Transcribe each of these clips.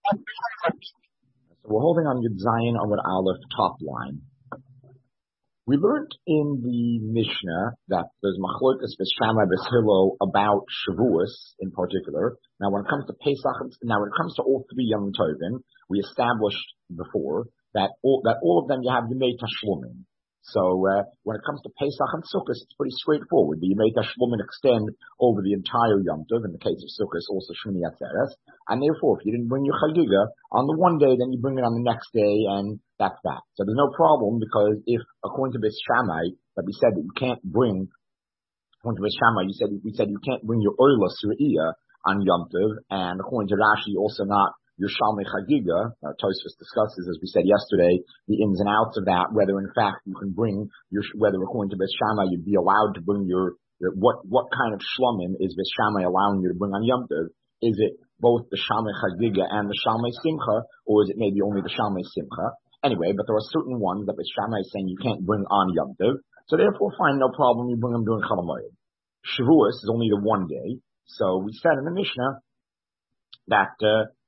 So we're holding on Yud Zayin Amud Aleph top line. We learned in the Mishnah that there's machlokas b'Shammai b'Hillel about Shavuos in particular. Now, when it comes to Pesach, when it comes to all three Yom Tovim, we established before that all of them you have Yemei Tashlumin. So when it comes to Pesach and Sukkot, it's pretty straightforward. The Yemei Tashlumin extend over the entire Yom Tov. In the case of Sukkot, also Shmini Atzeres. And therefore, if you didn't bring your Chagiga on the one day, then you bring it on the next day, and that's that. So there's no problem, because if, according to Beis Shammai, that we said that you can't bring, according to Beis Shammai, we said you can't bring your Oila Suriyah on Yom Tov, and according to Rashi, also not your Shalmei Chagiga. Tosfos discusses, as we said yesterday, the ins and outs of that, whether in fact you can bring whether according to Beis Shammai you'd be allowed to bring what kind of shlomim is Beis Shammai allowing you to bring on Yom Tov? Is it both the Shalmei Chagiga and the Shalmei Simcha, or is it maybe only the Shalmei Simcha? Anyway, but there are certain ones that Beis Shammai is saying you can't bring on Yom Tov, so therefore fine, no problem, you bring them during Chol Hamoed. Shavuos is only the one day, so we said in the Mishnah that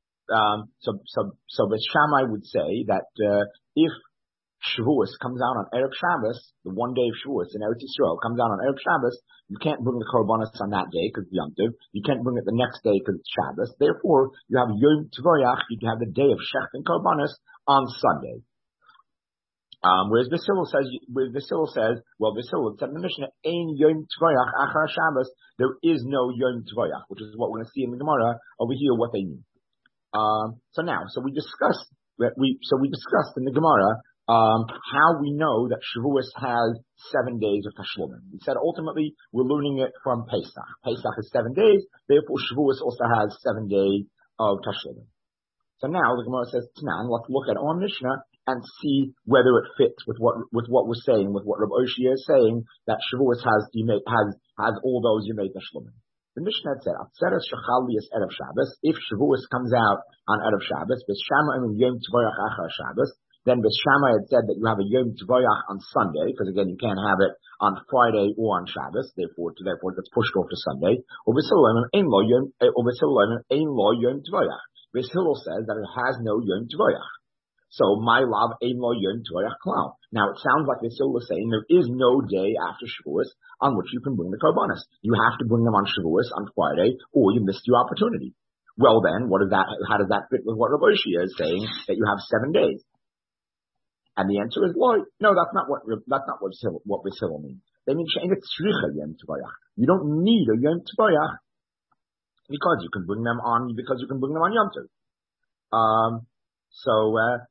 so Beis Shammai would say that if Shavuos comes out on Erev Shabbos, the one day of Shavuos in Eretz Yisrael comes out on Erev Shabbos, you can't bring the Korbanos on that day because it's Yom Tov. You can't bring it the next day because it's Shabbos. Therefore, you have Yom Tvoyach, you have the day of Shech and Korbanos on Sunday. Whereas Beis Hillel says, well, Beis Hillel said in the Mishnah, Ein Yom Tvoyach Achar Shabbos, there is no Yom Tvoyach, which is what we're going to see in the Gemara over here, what they mean. So we discussed in the Gemara how we know that Shavuos has 7 days of Tashlumin. We said ultimately we're learning it from Pesach. Pesach is 7 days, therefore Shavuos also has 7 days of Tashlumin. So now the Gemara says, Tanan, let's look at our Mishnah and see whether it fits with what we're saying, with what Rav Oshia is saying, that Shavuos has all those Yemei Tashlumin. The Mishnah said, Erev Shabbos, if Shavuos comes out on Erev Shabbos, Beis Shammai and Yom Tvoyach Achar Shabbos, then Beis Shammai had said that you have a Yom Tvoyach on Sunday, because again, you can't have it on Friday or on Shabbos, therefore it gets pushed off to Sunday. Or Beis Hillel Ein Lo Yom Tvoyach. Beis Hillel says that it has no Yom Tvoyach. So, my love, Ein Lo Yom Tvoyach Klal. Now, it sounds like Beis Hillel is saying there is no day after Shavuos on which you can bring the Korbanos. You have to bring them on Shavuos on Friday, or you missed your opportunity. Well then, how does that fit with what Rav Oshia is saying, that you have 7 days? And the answer is, no, that's not what Beis Hillel means. They mean, Yom Tvoyach. You don't need a Yom Tvoyach because you can bring them on Yom Tov. So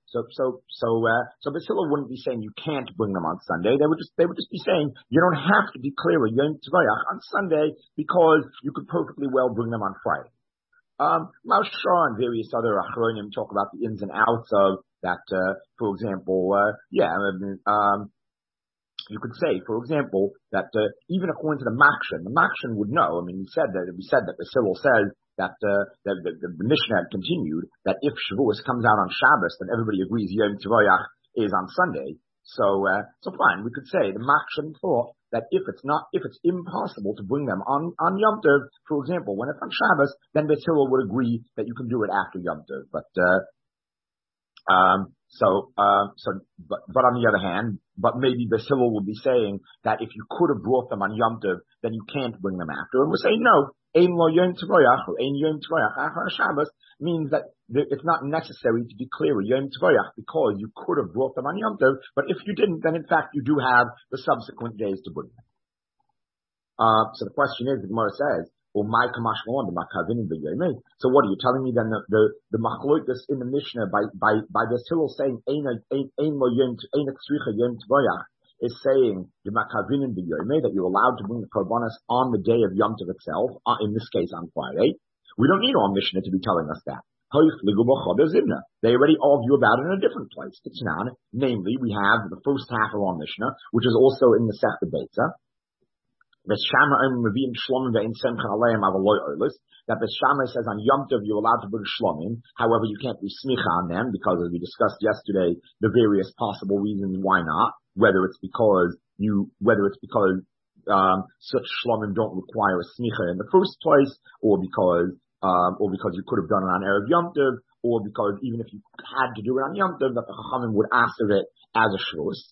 Beis Hillel wouldn't be saying you can't bring them on Sunday. They would just be saying you don't have to declare a Yom Tvoyach on Sunday because you could perfectly well bring them on Friday. Maharal Shah and various other Achronim talk about the ins and outs of that. For example, you could say, for example, that even according to the Makshan would know. I mean, we said that Beis Hillel says that the Mishnah had continued that if Shavuos comes out on Shabbos, then everybody agrees Yom Tvoyach is on Sunday. So fine, we could say the Makshan thought that if it's impossible to bring them on Yom Tov, for example, when it's on Shabbos, then Beis Hillel would agree that you can do it after Yom Tov. But on the other hand, but maybe Beis Hillel would be saying that if you could have brought them on Yom Tov, then you can't bring them after. And we're saying no. Ein Lo Yom Tvoyach or Ein Yom Tvoyach Achar Shabbos means that it's not necessary to declare a Yom Tvoyach because you could have brought them on Yom Tov, but if you didn't, then in fact you do have the subsequent days to bring them. So the question is, the Gemara says, so what are you telling me then? The machlokas in the Mishnah by Beis Hillel saying Ein Lo Yom Tvoyach is saying that you're allowed to bring the Korbanos on the day of Yom Tov itself, in this case on Friday. We don't need our Mishnah to be telling us that. They already argue about it in a different place. Namely, we have the first half of our Mishnah, which is also in the Sech Beitza. That Beis Shammai says on Yom Tov you're allowed to bring shlomim. However, you can't be smicha on them because, as we discussed yesterday, the various possible reasons why not. Whether it's because such shlomim don't require a smicha in the first place, or because you could have done it on Erev Yom Tov, or because even if you had to do it on Yom Tov, that the Chachamim would answer it as a Shavuos.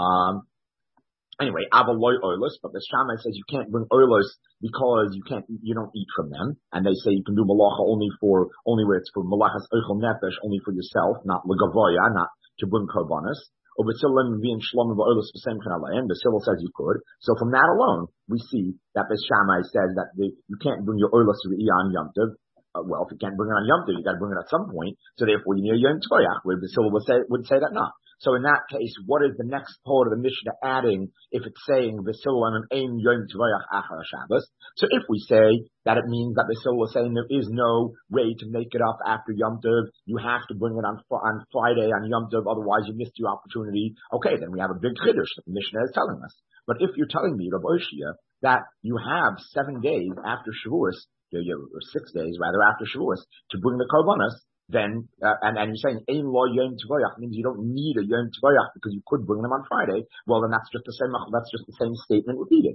Anyway, Avaloi Oilus, but the Shammai says you can't bring Oilus because you don't eat from them. And they say you can do Malacha only where it's for Malachas Eichel Nefesh, only for yourself, not Legavoya, not to bring Karbanis. Or Basilim being Shlom of Oilus the same kind of land. Basil says you could. So from that alone, we see that the Shammai says that you can't bring your Oilus on Yom Tov. Well, if you can't bring it on Yom Tov, you got to bring it at some point. So therefore, you need a Yom Toyach, where Basil would say that not. So in that case, what is the next part of the Mishnah adding if it's saying V'silu ein Yom Tovach achar Shabbos? So if we say that it means that V'silu is saying there is no way to make it up after Yom Tov, you have to bring it on Friday on Yom Tov, otherwise you missed your opportunity. Okay, then we have a big chiddush that the Mishnah is telling us. But if you're telling me, Rav Oshia, that you have 7 days after Shavuos, or 6 days rather after Shavuos, to bring the Karbanos, then, and you're saying, Ein lo Yom Tovach means you don't need a Yom Tovach because you could bring them on Friday. Well, then that's just the same statement repeated.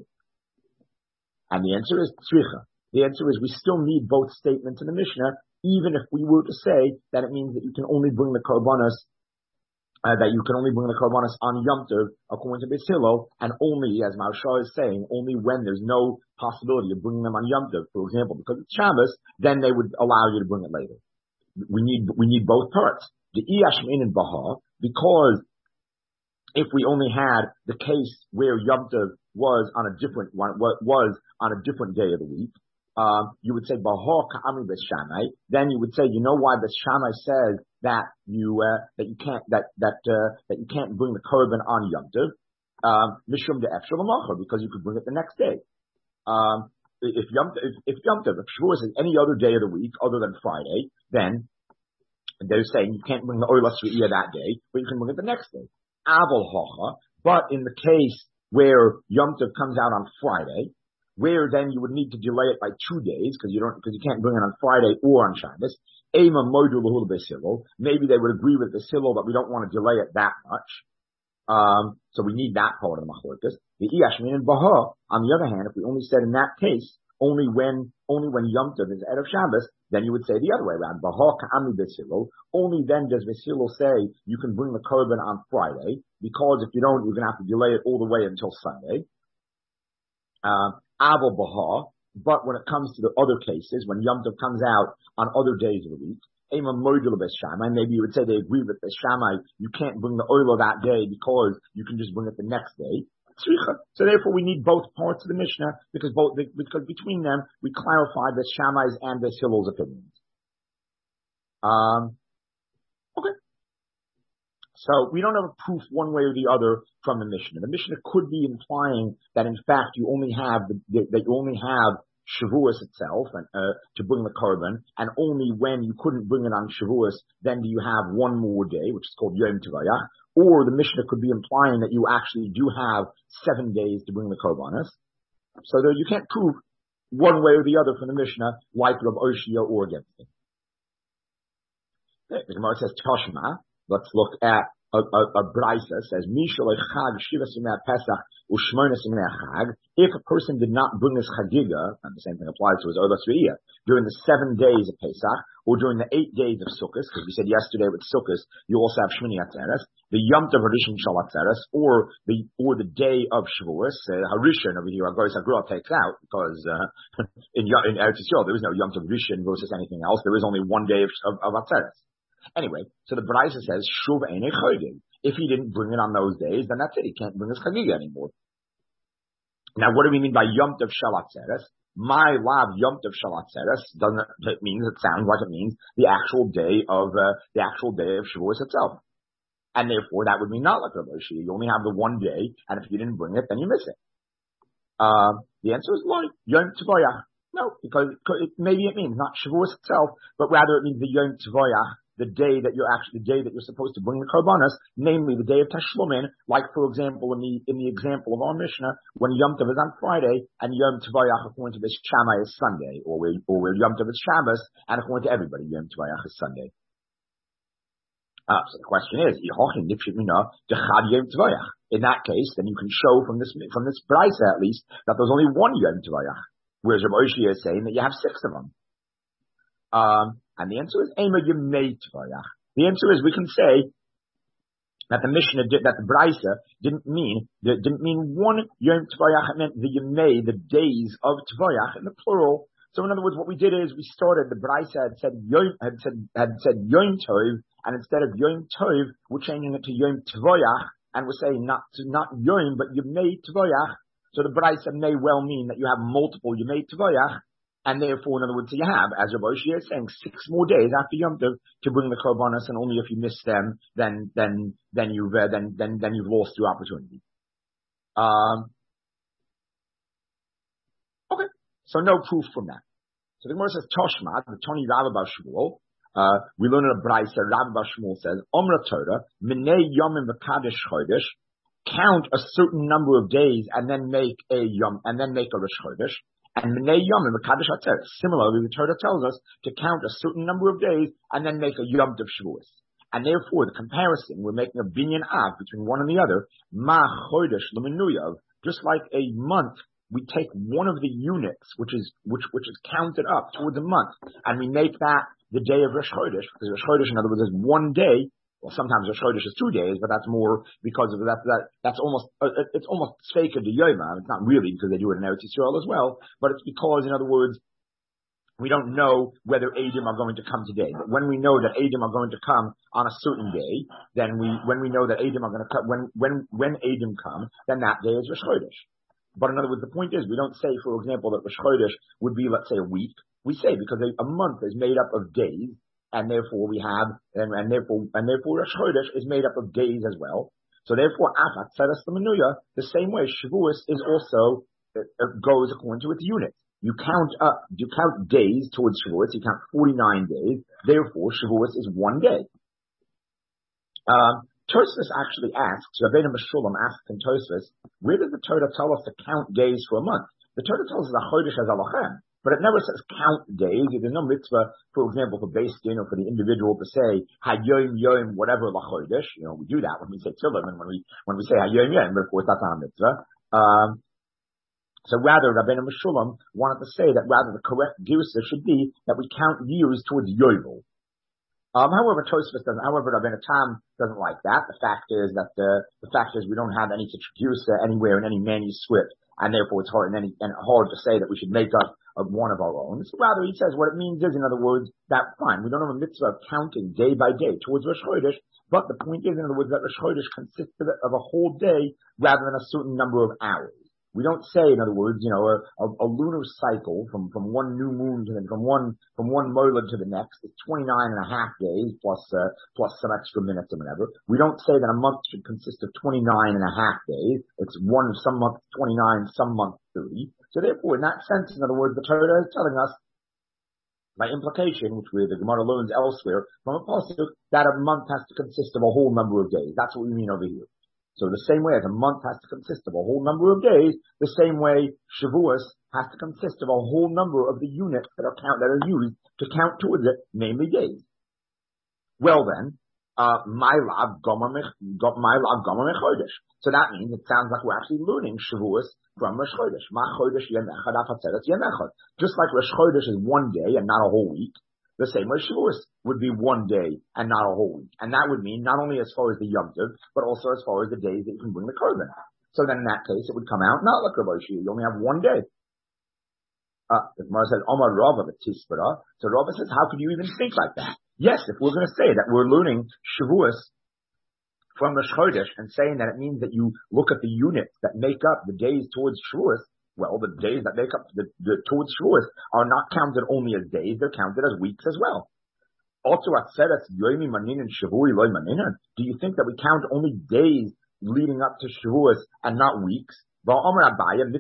And the answer is Tzricha. The answer is we still need both statements in the Mishnah, even if we were to say that it means that you can only bring the Karbanos, on Yom Tov, according to Beis Hillel, and only, as Maharsha is saying, only when there's no possibility of bringing them on Yom Tov, for example, because it's Shabbos, then they would allow you to bring it later. We need both parts. The Iyashmin and Baha, because if we only had the case where Yom Tov was on a different day of the week, you would say Baha Ka'ami Beis Shammai. Then you would say, you know why Beis Shammai says that you can't bring the korban on Yom Tov, Mishum de Efshel L'Macha, because you could bring it the next day. If Yom Tov, if Shavuos is any other day of the week other than Friday, then they're saying you can't bring the Oilas Re'iyah that day, but you can bring it the next day. Aval Hocha, but in the case where Yom Tov comes out on Friday, where then you would need to delay it by 2 days because you can't bring it on Friday or on Shabbos. Ema Modu L'Hul B'Silo. Maybe they would agree with the Silo, but we don't want to delay it that much. So we need that part of the machlokes. The Iyashmin and Baha, on the other hand, if we only said in that case, only when Yom Tov is Erev Shabbos, then you would say the other way around. Baha ka'ami B'Silo. Only then does B'Silo say you can bring the korban on Friday, because if you don't, you're going to have to delay it all the way until Sunday. Aval Baha. But when it comes to the other cases, when Yom Tov comes out on other days of the week, maybe you would say they agree with Beis Shammai, you can't bring the oil that day because you can just bring it the next day. So therefore we need both parts of the Mishnah because between them we clarify Beis Shammai's and Beis Hillel's opinions. Okay. So we don't have a proof one way or the other from the Mishnah. The Mishnah could be implying that in fact you only have Shavuos itself and to bring the korban, and only when you couldn't bring it on Shavuos, then do you have one more day, which is called Yom Tovayach. Or the Mishnah could be implying that you actually do have 7 days to bring the korbanos. So there you can't prove one way or the other from the Mishnah, like Rav Oshia or against it. The Gemara says Toshma. Let's look at a brisa says Mishal Chag Shiva Simei Pesach Ushmona Simei Chag. If a person did not bring his chagiga, and the same thing applies to his Olas Re'iyah, during the 7 days of Pesach or during the 8 days of Sukkot, because we said yesterday with Sukkot you also have Shmini Atzeres, the Yom Tov Harishon Shal Atzeres, or the day of Shavuos, Harishon over here, Agoris Agrua takes out because in Eretz Yisrael there is no Yom Tov Rishon versus anything else. There is only 1 day of Atzeres. Anyway, so the Brisa says, Shuv Einei Chaydim. If he didn't bring it on those days, then that's it. He can't bring his Chagiga anymore. Now, what do we mean by Yom Tov Shal Atzeres? My lav Yom Tov Shal Atzeres it sounds like it means the actual day of Shavuos itself. And therefore, that would mean not like Rav Oshia. You only have the 1 day, and if you didn't bring it, then you miss it. The answer is Loi, Yom Tovayach. No, because maybe it means not Shavuos itself, but rather it means the Yom Tovayach, the day that you're supposed to bring the korbanos, namely the day of Tashlumin, like for example in the example of our Mishnah, when Yom Tov is on Friday and Yom Tovayach according to Beis Shammai is Sunday, or where Yom Tov is Shabbos, and according to everybody Yom Tovayach is Sunday. So the question is, in that case, then you can show from this brisa at least that there's only 1 Yom Tovayach, whereas Rav Oshia is saying that you have 6 of them. And the answer is Ema Yemei Tvayach. The answer is we can say that the Mishnah that the Brisa didn't mean one Yom Tvayach. It meant the Yemei, the days of Tvayach in the plural. So in other words, what we did is we started, the Brisa had said Yom Tov, and instead of Yom Tov, we're changing it to Yom Tvayach, and we're saying not Yom, but Yemei Tvayach. So the Brisa may well mean that you have multiple Yemei Tvayach, and therefore, in other words, you have, as Rabbi Shia is saying, 6 more days after Yom Tov to bring the korbanos, and only if you miss them, then you've lost your opportunity. Okay, so no proof from that. So the Gemara says Toshma, the Tony Rav Bar Shmuel. We learn in a Brisa. Rav Bar Shmuel says Omra Torah Minei Yomim V'Kadosh Chodesh. Count a certain number of days and then make a Yom and then make a Rosh Chodesh. And Minei Yomim V'Kadosh Atzeres. Similarly, the Torah tells us to count a certain number of days and then make a Yom Tov Shavuos. And therefore, the comparison, we're making a binyan av between one and the other. Ma Chodesh L'Menuyav. Just like a month, we take one of the units, which is counted up towards a month, and we make that the day of Rosh Chodesh, because Rosh Chodesh, in other words, is one day. Well, sometimes Rosh Chodesh is 2 days, but that's more because of that's almost, it's almost fake of the Yoma. It's not really because they do it in Eretz Yisrael as well, but it's because, in other words, we don't know whether Eidim are going to come today. But when we know that Eidim are going to come on a certain day, then when we know that Eidim are going to come, when Eidim come, then that day is Rosh Chodesh. But in other words, the point is, we don't say, for example, that Rosh Chodesh would be, let's say, a week. We say because a month is made up of days, and therefore we have, and therefore Rosh Chodesh is made up of days as well. So therefore, Afat Tzeres L'Menuya, the same way Shavuos is also goes according to its units. You count days towards Shavuos. You count 49 days. Therefore, Shavuos is 1 day. Tosfos actually asks, Rabbeinu Meshulam asks in Tosfos, where does the Torah tell us to count days for a month? The Torah tells us a chodesh as a lachem, but it never says count days. There's no mitzvah, for example, for Beis Din or for the individual to say hayom yom whatever lachodesh. We do that when we say tefillin and when we say hayom yom, but of course that's not a mitzvah. So rather, Rabbeinu Meshulam wanted to say that rather the correct girusa should be that we count years towards yovel. However, Rabbeinu Tam doesn't like that. The fact is we don't have any such girusa anywhere in any manuscript, and therefore it's hard to say that we should make up of one of our own. So rather, he says what it means is, in other words, that fine, we don't have a mitzvah of counting day by day towards Rosh Chodesh, but the point is, in other words, that Rosh Chodesh consists of a whole day rather than a certain number of hours. We don't say, in other words, a lunar cycle from one new moon to from one moilad to the next is 29 and a half days plus some extra minutes or whatever. We don't say that a month should consist of 29 and a half days. It's some months 29, some months 30. So therefore, in that sense, in other words, the Torah is telling us, by implication, which the Gemara learns elsewhere from a pasuk, that a month has to consist of a whole number of days. That's what we mean over here. So the same way as a month has to consist of a whole number of days, the same way Shavuos has to consist of a whole number of the units that are used to count towards it, namely days. Well then, my lav gomer mechodesh. So that means it sounds like we're actually learning Shavuos from Rosh Chodesh. Ma chodesh yem echad afatzeres yem echad. Just like Rosh Chodesh is 1 day and not a whole week, the same way Shavuos would be 1 day and not a whole week. And that would mean not only as far as the Yom Tov, but also as far as the days that you can bring the korban. So then in that case, it would come out not like Rabbi Shia. You only have 1 day. The Gemara says, Omar Rava v'tispara. So Rava says, how could you even think like that? Yes, if we're going to say that we're learning Shavuos from Rosh Chodesh and saying that it means that you look at the units that make up the days towards Shavuos, well, the days that make up the towards Shavuos are not counted only as days, they're counted as weeks as well. Also, Yomi Manin and Shavui Loy Maninan. Do you think that we count only days leading up to Shavuos and not weeks? But didn't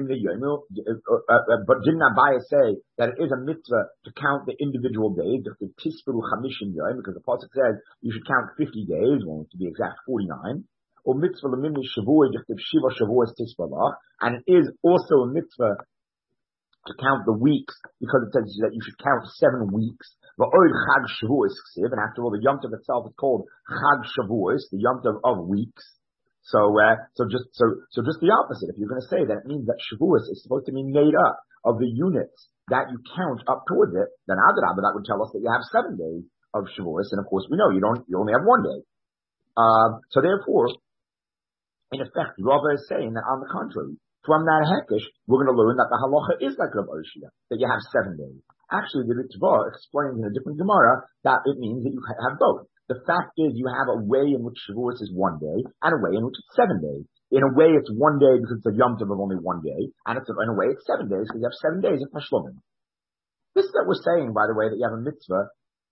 Abaya say that it is a mitzvah to count the individual days? Because the pasuk says you should count 50 days, well, to be exact, 49. Or mitzvah l'mimni shavua yichtiv shiva shavuos tisvalah, and it is also a mitzvah to count the weeks because it says that you should count 7 weeks. V'oid chag shavuos ksiv, and after all, the Yom Tov itself is called chag shavuos, the Yom Tov of weeks. So just the opposite. If you're going to say that, it means that shavuos is supposed to be made up of the units that you count up towards it, then Adrabah, that would tell us that you have 7 days of Shavuos, and of course we know you only have 1 day. So therefore, in effect, Rava is saying that on the contrary, from that Hekesh, we're going to learn that the halacha is like Rav Oshia, that you have 7 days. Actually, the Ritva explains in a different Gemara that it means that you have both. The fact is you have a way in which Shavuos is 1 day, and a way in which it's 7 days. In a way, it's 1 day because it's a Yom Tov of only 1 day, and in a way, it's 7 days because you have 7 days of Tashlumim. This that we're saying, by the way, that you have a mitzvah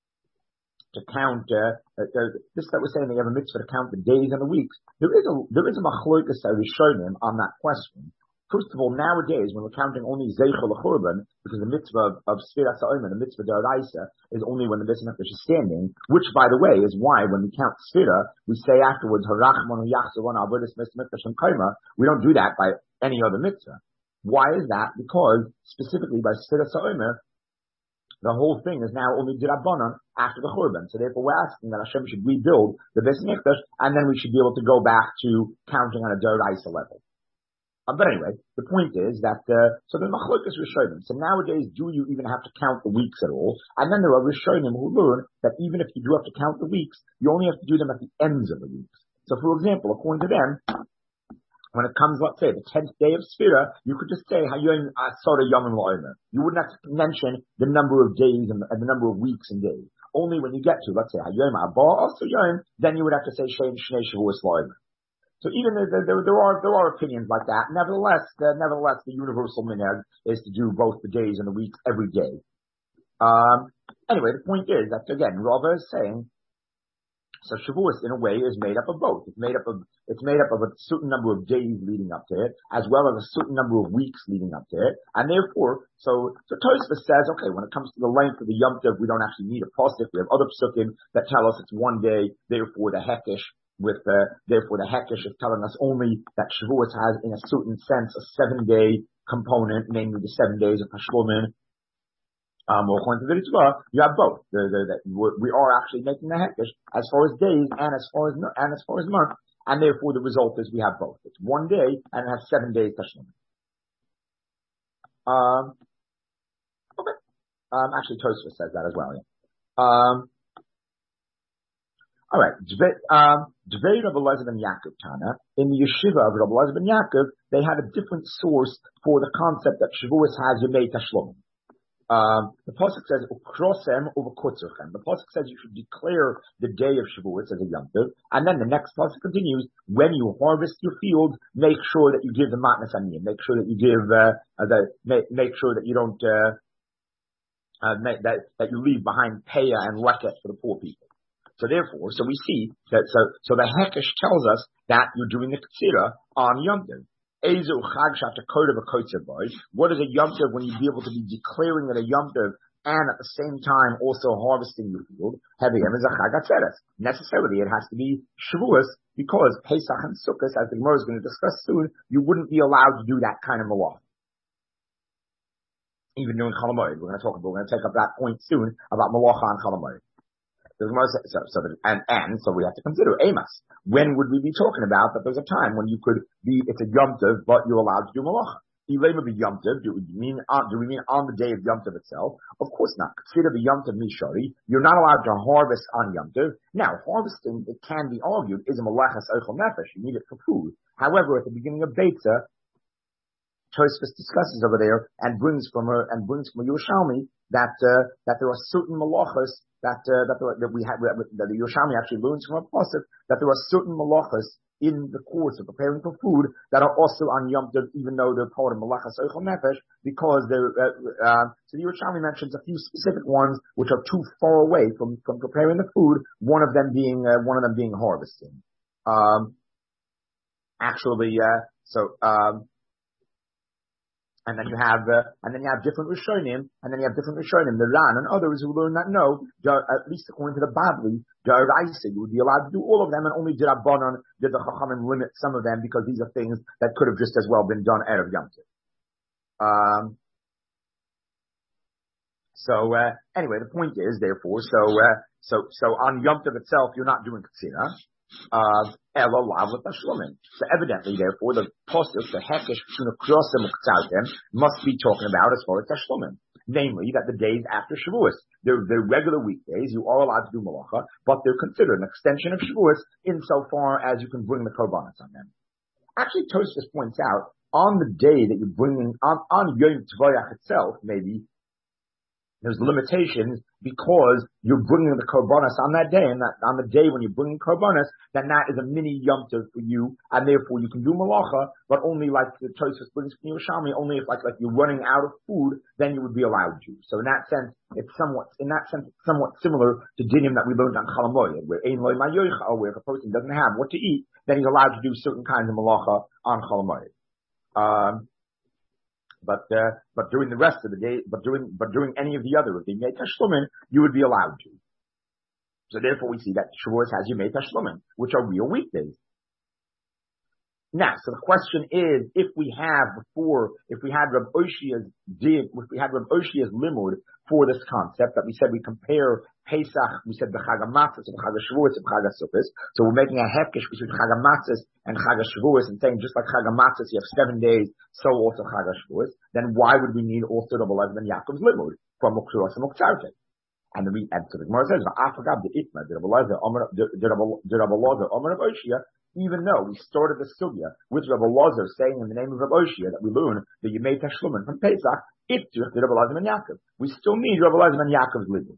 to count, this that we're saying that you have a mitzvah to count the days and the weeks, there is a machlokas Rishonim on that question. First of all, nowadays, when we're counting only Zeichel L'Churban, because the mitzvah of Sfiras HaOmer, the mitzvah d'Oraisa, is only when the Beis HaMikdash is standing, which, by the way, is why when we count Sfira, we say afterwards, Harachmon Yachzavon Avodas Beis HaMikdash and Koma. We don't do that by any other mitzvah. Why is that? Because, specifically by Sfiras HaOmer, the whole thing is now only D'Rabbanan after the Churban. So therefore we're asking that Hashem should rebuild the Beis HaMikdash, and then we should be able to go back to counting on a d'Oraisa level. But anyway, the point is that, so the machlokas Rishonim. So nowadays, do you even have to count the weeks at all? And then there are Rishonim who learn that even if you do have to count the weeks, you only have to do them at the ends of the weeks. So for example, according to them, when it comes, let's say, the 10th day of Sfira, you could just say, Hayom Asara Yomim La'omer. You wouldn't have to mention the number of days and the number of weeks and days. Only when you get to, let's say, Hayom Abba also Yom, then you would have to say, Shein Shnei Shavuos La'omer. So even there are opinions like that. Nevertheless, the universal minhag is to do both the days and the weeks every day. Anyway, the point is that again, Rava is saying, so Shavuos in a way is made up of both. It's made up of a certain number of days leading up to it, as well as a certain number of weeks leading up to it, and therefore, so Tosfos says, okay, when it comes to the length of the Yom Tov, we don't actually need a pasuk. We have other psukim that tell us it's 1 day. Therefore, the Hekesh. Therefore, the Hekesh is telling us only that Shavuos has, in a certain sense, a 7-day component, namely the 7 days of Tashlumin. According to the Ritva, you have both. We are actually making the Hekesh as far as days and as far as months, and therefore the result is we have both. It's 1 day and it has 7 days Tashlumin. Okay. Actually, Tosfos says that as well. Yeah. All right. Dvei Rabbi Elazar ben Yaakov Tana, in the yeshiva of Rabbi Elazar ben Yaakov, they had a different source for the concept that Shavuos has Yemei Tashlomim. The pasuk says Ukrosem over Kutzuchem. The pasuk says you should declare the day of Shavuos as a Yom Tov, and then the next pasuk continues: when you harvest your field, make sure that you give the matnas aniyim. Make sure that you give make sure that you don't that you leave behind peah and leket for the poor people. So therefore, so we see that, so the Hekesh tells us that you're doing the Ketzira on Yom Tov. What is a Yom Tov when you'd be able to be declaring that a Yom Tov and at the same time also harvesting your field? Necessarily, it has to be Shavuos because Pesach and Sukkot, as the Gemara is going to discuss soon, you wouldn't be allowed to do that kind of malach. Even during Chol Hamoed, we're going to take up that point soon about malacha and Chol Hamoed. So we have to consider Amos. When would we be talking about that there's a time when you could be, it's a Yom Tov, but you're allowed to do malacha? Ilema be Yom Tov, do we mean on the day of Yom Tov itself? Of course not. Consider the Yom Tov Mishari. You're not allowed to harvest on Yom Tov. Now, harvesting, it can be argued, is a malachas eichel nefesh. You need it for food. However, at the beginning of Beitza, Tosfos discusses over there and brings from Yerushalmi that there are certain malachas that the Yerushalmi actually learns from a pasuk that there are certain malachas in the course of preparing for food that are also on Yom Tov, even though they're part of malachas eichel nefesh, because they're so the Yerushalmi mentions a few specific ones which are too far away from preparing the food. One of them being harvesting. And then you have different Rishonim, the Ran and others who learn that no, at least according to the Babli, D'Oraisa, you would be allowed to do all of them, and only D'Rabbanan did the Chachamim limit some of them because these are things that could have just as well been done erev Yom Tov. Anyway, the point is, therefore, so on Yom Tov itself, you're not doing Ketzira. So evidently, therefore, the pasuk, the Hekesh between Ukrosim and K'tzaltem, must be talking about as far as Tashlumin. namely that the days after Shavuos, they're regular weekdays, you are allowed to do malacha, but they're considered an extension of Shavuos insofar as you can bring the korbanos on them. Actually, Tosfos points out, on the day that you're bringing, on Yom Tvoyach itself, maybe, there's limitations because you're bringing the korbanos on that day, and that on the day when you're bringing korbanos, then that is a mini Yom Tov for you, and therefore you can do malacha, but only like the Tosfos brings from Yerushalmi, only if like you're running out of food, then you would be allowed to. So in that sense, it's somewhat similar to dinim that we learned on Chol Hamoed, where ein lo mayoichal, where if a person doesn't have what to eat, then he's allowed to do certain kinds of malacha on Chol Hamoed. But during the rest of the day, but during any of the other of the Yemei Tashlumin, you would be allowed to. So therefore we see that Shavuos has Yemei Tashlumin, which are real weekdays. Now, so the question is, if we had Rav Oshia's limud for this concept that we said we compare Pesach, we said the Chag HaMatzos and Chag HaShavuos and Chag HaSukkos. So we're making a hefkesh between Chag HaMatzos and Chag HaShavuos and saying just like Chag HaMatzos you have 7 days, so also Chag HaShavuos. Then why would we need also Rabbi Elazar ben Yaakov's limud from Muksuros and Muktzartek? And the Gemara says, "Va'afagav de'itma did Rabbi Elazar Omer of Oshia." Even though we started the sugya with Rabbi Elazar saying in the name of Rabbi Oshia that we learn the Yemei Tashlumin from Pesach, if to Rabbi Elazar ben Yaakov, we still need Rabbi Elazar ben Yaakov's limud.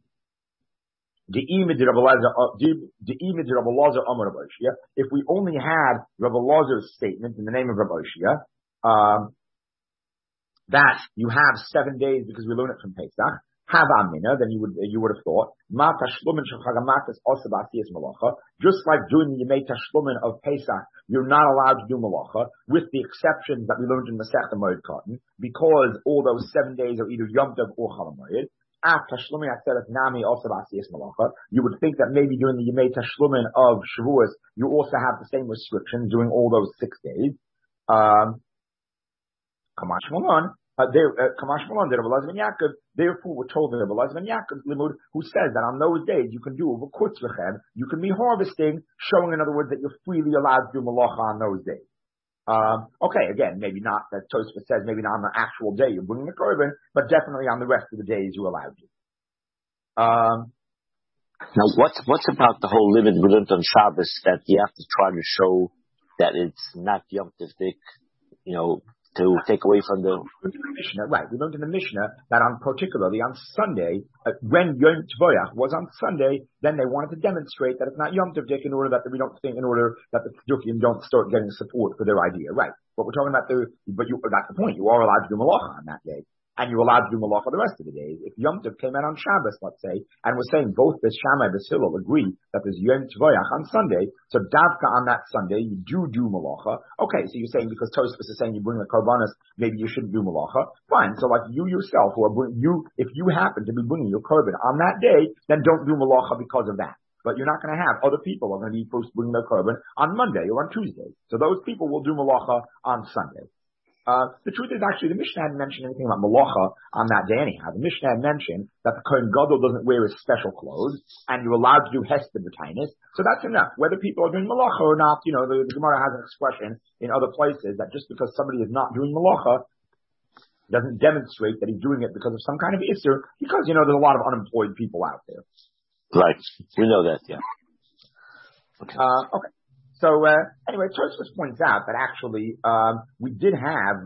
If we only had Rabbi Elazar's statement in the name of Rabbi Oshia, that you have 7 days because we learn it from Pesach, have amina, then you would have thought, just like doing the Yemei Tashlumin of Pesach, you're not allowed to do malacha, with the exceptions that we learned in Masechta Moed Katan, because all those 7 days are either Yom Tov or Chol Hamoed. You would think that maybe during the Yemei Tashlumin of Shavuos, you also have the same restrictions during all those 6 days. Kamash Malon, therefore we're told that Rabbi Elazar ben Yaakov's limud, who says that on those days you can do over kutzvechem, you can be harvesting, showing in other words that you're freely allowed to do malacha on those days. Okay, again, maybe not that Tosfos says maybe not on the actual day you're bringing the korban, but definitely on the rest of the days you're allowed to. Now, what's about the whole limit we learned on Shabbos that you have to try to show that it's not Yom Tov, to take away from the Mishnah, right? We learned in the Mishnah that particularly on Sunday, when Yom Tvoyach was on Sunday, then they wanted to demonstrate that it's not Yom Tov in order that the Tzdukim don't start getting support for their idea, right? But we're talking about that's the point. You are allowed to do malacha on that day. And you're allowed to do malacha the rest of the days. If Yom Tov came out on Shabbos, let's say, and we're saying both the Shammai and the Hillel agree that there's Yom Tvoyach on Sunday, so Davka on that Sunday, you do malacha. Okay, so you're saying because Tosfos is saying you bring the korbanos, maybe you shouldn't do malacha. Fine, so like you yourself, if you happen to be bringing your korban on that day, then don't do malacha because of that. But you're not going to have other people who are going to be supposed to bring their korban on Monday or on Tuesday. So those people will do malacha on Sunday. The truth is actually the Mishnah hadn't mentioned anything about malacha on that day anyhow. The Mishnah had mentioned that the Kohen Gadol doesn't wear his special clothes and you're allowed to do hesped v'tainis. So that's enough. Whether people are doing malacha or not, the Gemara has an expression in other places that just because somebody is not doing malacha doesn't demonstrate that he's doing it because of some kind of issur, because, there's a lot of unemployed people out there. Right. We know that, yeah. Okay. Okay. So anyway, Tosfos points out that actually we did have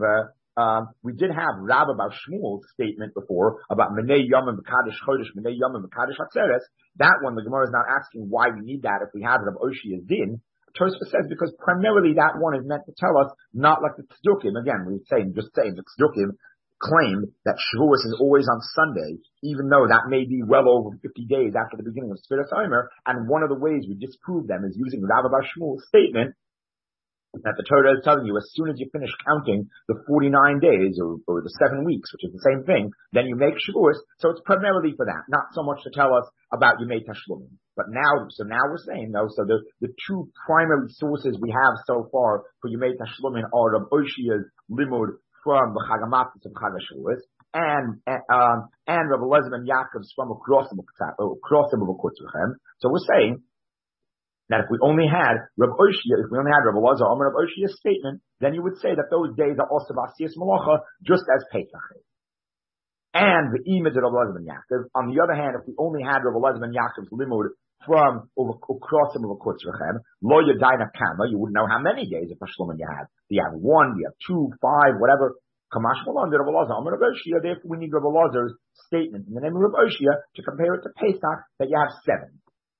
Rabba Bar Shmuel's statement before about Menei Yomim B'Kadosh Chodesh, Menei Yomim B'Kadosh Atzeres. That one, the Gemara is not asking why we need that if we have it of Oshia's din. Tosfos says because primarily that one is meant to tell us not like the Tzdukim. Again, the Tzdukim claimed that Shavuos is always on Sunday, even though that may be well over 50 days after the beginning of Sfiras Omer, and one of the ways we disprove them is using Rabba Bar Shmuel's statement that the Torah is telling you as soon as you finish counting the 49 days or the 7 weeks, which is the same thing, then you make Shavuos. So it's primarily for that, not so much to tell us about Yemei Tashlumin. But now we're saying though, so the two primary sources we have so far for Yemei Tashlumin are Rav Oshia's limud from the Chag HaMatzos and Chag HaShavuos, and Rabbi Elazar ben Yaakov's from Ukrosim of Kutzvechem. So we're saying that if we only had Rabbi Elazar Omer Rabbi Oshia's statement, then you would say that those days are also Asiyas Malacha, just as Pesach is. and the image of Rav Elazar ben Yaakov. On the other hand, if we only had Rav Elazar ben Yaakov's limud from across him of a kutzrechem, lo yadayna kama, you wouldn't know how many days of tashlumin you have. Do you have 1? Do you have 2, 5, whatever? Kamash malon Rav Elazar, Amar Rav Oshia. Therefore, we need Rav Elazar's statement in the name of Rav Oshia to compare it to Pesach that you have 7.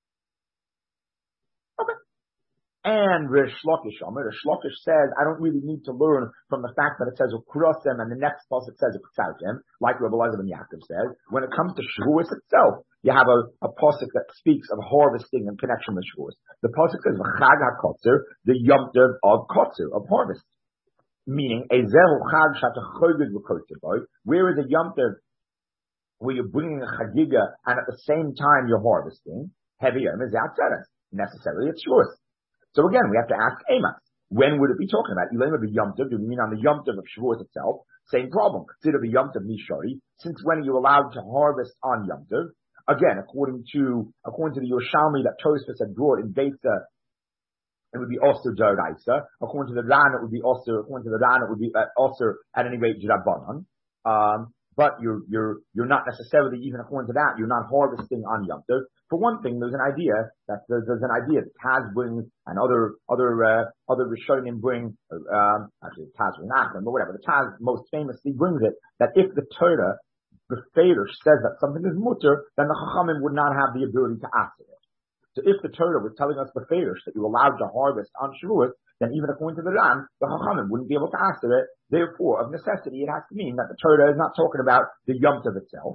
Okay. And Rish Lakish, Rish Lakish says, I don't really need to learn from the fact that it says Ukrosem and the next pasuk says Uksautem, like Rabbi Elazar ben Yaakov says. When it comes to Shavuos itself, you have a pasuk that speaks of harvesting in connection with Shavuos. The pasuk says V'chag HaKotzer, the Yom Tov of Kotzer, of harvest. Meaning, Ezehu Chag Shatachoged V'Kotzer Boy, where is a Yom Tov where you're bringing a Chagiga and at the same time you're harvesting? Heavy Yom is Atzeres. Necessarily it's Shavuos. So again, we have to ask Amos, when would it be talking about? Ilema be Yom Tov, do we mean on the Yom Tov of Shavuot itself? Same problem. Consider the Yom Tov Mishori. Since when are you allowed to harvest on Yom Tov? Again, according to the Yerushalmi that Tosfos had brought in Beitza, it would be also Doraisa. According to the Ran, it would be also, according to the Ran, it would be also at any rate Drabanan. But you're not necessarily, even according to that, you're not harvesting on Yom Tov. For one thing, there's an idea that Taz brings and other Rishonim bring, actually Taz brings Achron, but whatever, the Taz most famously brings it, that if the Torah, the Fedish says that something is mutter, then the Chachamim would not have the ability to ask it. So if the Torah was telling us the Fedish that you're allowed to harvest on Shavuot, then even according to the Ran, the Chachamim wouldn't be able to answer it. Therefore, of necessity, it has to mean that the Torah is not talking about the Yom Tov itself.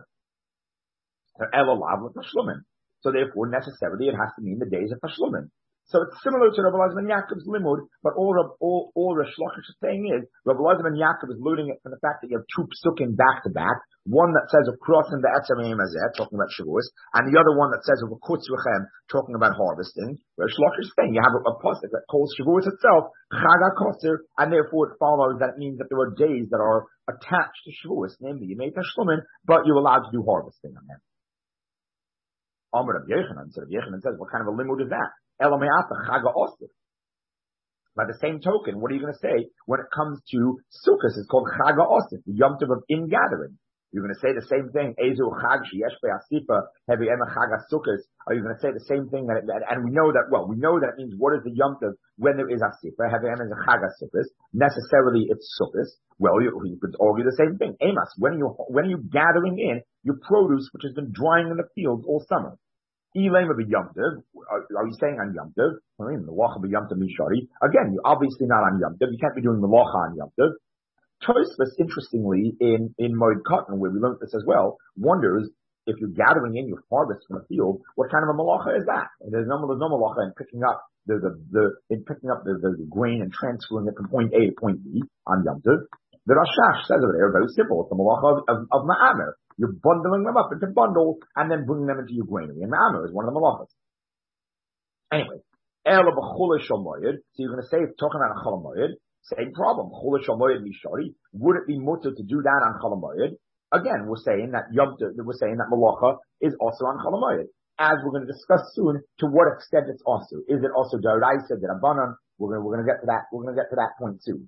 So therefore, necessarily, it has to mean the days of Tashlumin. So it's similar to Rabbi Elazar ben Yaakov's limud, but all Rish Lakish is saying is, Rabbi Elazar ben Yaakov is learning it from the fact that you have 2 psukim back to back, one that says of crossing the Etzamim Azeh, talking about Shavuos, and the other one that says of a Kutzrechem, talking about harvesting. Rish Lakish is saying you have a pasuk that calls Shavuos itself Chag HaKotzer, and therefore it follows that it means that there are days that are attached to Shavuos, namely you made Tashlumin, but you're allowed to do harvesting on them. Amar Rabbi Yochanan, so Rabbi Yochanan says, what kind of a limud is that? Elameata Chaga Osir. By the same token, what are you going to say when it comes to Sukkot? It's called Chaga Osir, the Yom Tov of ingathering. You're going to say the same thing. Ezu Chag Sheyesh Be'asifa Hevi Ema Chaga Sukkot. Are you going to say the same thing? And we know that. Well, we know that it means what is the Yom Tov when there is Asifa Hevi Ema Chaga Sukkot. Necessarily, it's Sukkot. Well, you could argue the same thing. Amos, when are you gathering in your produce which has been drying in the fields all summer? Are you saying on Yom Tov? Again, you're obviously not on Yom Tov. You can't be doing Melacha on Yom Tov. Tosfos, interestingly, in Moed Katan, where we learned this as well, wonders if you're gathering in your harvest from a field, what kind of a Melacha is that? There's no Melacha in picking up the grain and transferring it from point A to point B on Yom Tov. The Rashash says over there, very simple, it's the Melacha of Ma'amer. You're bundling them up into bundles and then bringing them into your granary. And Ma'amer is one of the Malachas. Anyway, so you're going to say it's talking about a Chol Hamoed. Same problem. Would it be mutter to do that on Chol Hamoed? Again, we're saying that Malacha is also on Chol Hamoed. As we're going to discuss soon, to what extent it's also. Is it also Daraisa, Darabanan? We're going to get to that. We're going to get to that point soon.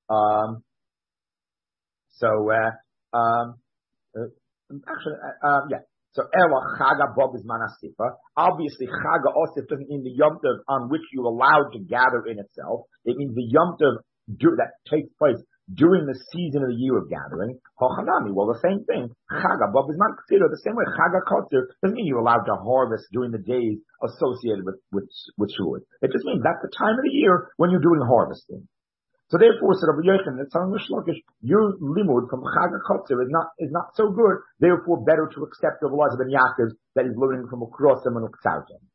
So Ela Chaga Bob is Manasifa. Obviously, Chaga Osif doesn't mean the Yom Tov on which you're allowed to gather in itself. It means the Yom Tov that takes place during the season of the year of gathering. Hochanami, well, the same thing. Chaga Bob is Manasifa. The same way Chaga Kotzer doesn't mean you're allowed to harvest during the days associated with Shavuot. It just means that's the time of the year when you're doing harvesting. So therefore, said Rabbi Yochanan, it's telling Rish Lakish, your limud from Chag HaKotzer is not so good. Therefore, better to accept Rabbi Elazar ben Yaakov that is learning from Ukrosim and Uktzautim.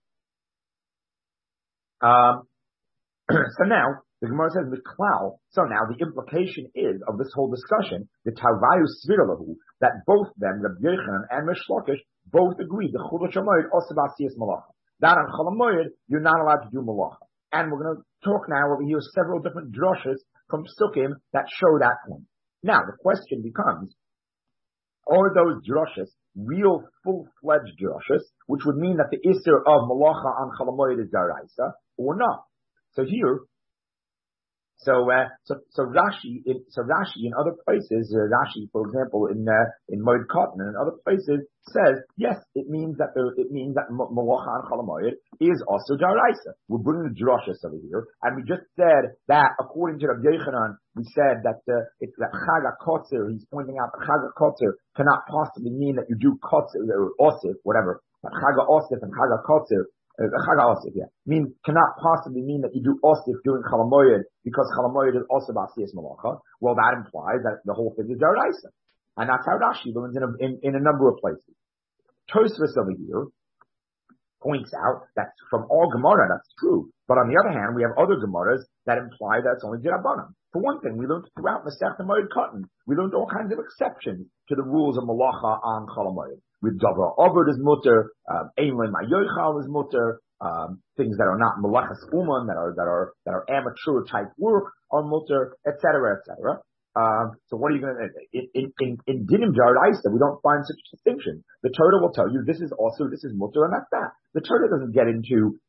So now the Gemara says the klal. So now the implication is of this whole discussion, the Tavayu Sviralahu, that both them, Rabbi Yochanan and Rish Lakish, both agree the Chudash HaMoed also about Siyas Malacha. That on Chol Hamoed you're not allowed to do Malacha. And we're going to talk now over here several different drushes from Sukkim that show that point. Now, the question becomes, are those drushes real full-fledged drushes, which would mean that the Isser of Malacha on Chol Hamoed is Daraisa, or not? So here, So Rashi in other places, Rashi, for example, in Moed Cotton and in other places says, yes, it means that Malacha and Chalamoyed is also Daraisa. We're bringing the drashas over here, and we just said that according to Rabbi Yochanan, we said that it's that Chag HaKotzer. He's pointing out that Chag HaKotzer cannot possibly mean that you do Kotzer or Osif, whatever. But Chag HaOsif and Chag HaKotzer. Chag HaOsif, cannot possibly mean that you do Osif during Chalamoyed because Chalamoyed is also Basiyas Malacha. Well, that implies that the whole thing is Daraisa. And that's how Rashi learns in a number of places. Tosfos over here points out that from all Gemara, that's true. But on the other hand, we have other Gemaras that imply that it's only D'Rabbanan. For one thing, we learned throughout Masechta Moed Katan, we learned all kinds of exceptions to the rules of Malacha on Chalamoyed. With Davra Oved is mutter, Einlein Mayoichal is mutter, things that are not Malachas Uman, that are amateur type work are mutter, etc., etc. So what are you going to, in Dinim D'Oraisa, we don't find such distinction. The Torah will tell you this is mutter and that's that. The Torah doesn't get into,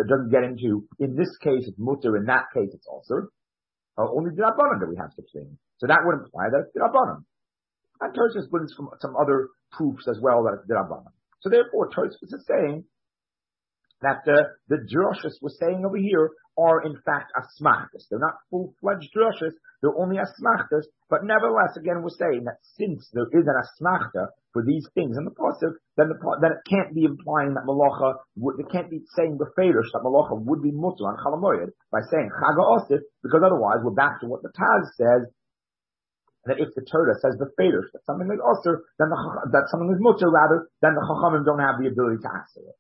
in this case it's mutter, in that case it's also. Only D'Rabbanan that we have such things. So that would imply that it's D'Rabbanan. And Tosfos brings from some other proofs as well that it's D'Rabbanan. So therefore, Tosfos is saying that the drashas we're saying over here are in fact asmachtas. They're not full-fledged drashas, they're only asmachtas, but nevertheless, again, we're saying that since there is an asmachta for these things in the pasuk, then it can't be implying that Malacha, it can't be saying beferish that Malacha would be mutter on Chalamoyed by saying Chag HaOsif, because otherwise we're back to what the Taz says, that if the Torah says beferish that something is osir, then that something is mutter rather, then the Chachamim don't have the ability to answer it.